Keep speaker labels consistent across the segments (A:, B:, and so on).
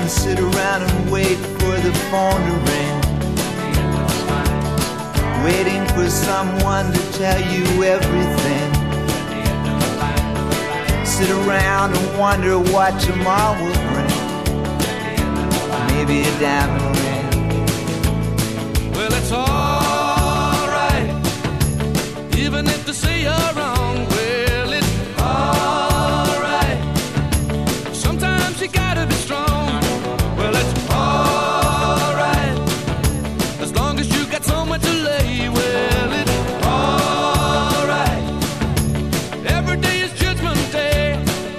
A: sit around and wait for the phone to ring, waiting for someone to tell you everything. Sit around and wonder what tomorrow will bring. Maybe a diamond ring.
B: Well, it's alright, even if they say you're wrong. Well, it's alright, sometimes you gotta be strong. Well, it's alright, as long as you got somewhere to lay. Well, it's alright, every day is Judgment Day.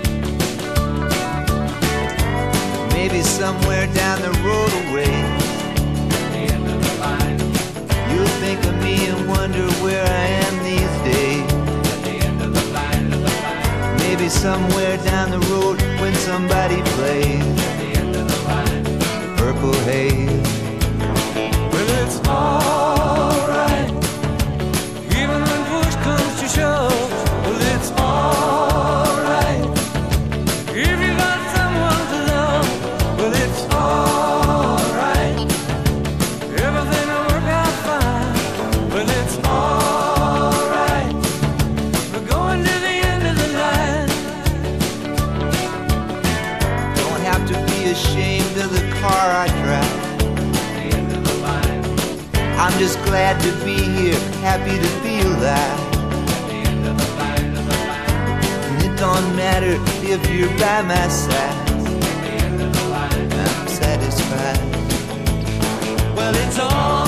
A: Maybe somewhere down the road away, you'll think of me and wonder where I am these days. Maybe somewhere down the road when somebody plays Purple Haze.
B: Well, it's alright, even when push comes to shove. Well, it's alright, if you got someone to love. Well, it's alright, everything will work out fine. Well, it's alright, we're going to the end of the line.
A: Don't have to be ashamed of the car I drive. I'm just glad to be here, happy to be alive. And it don't matter if you're by my side, I'm satisfied.
B: Well, it's all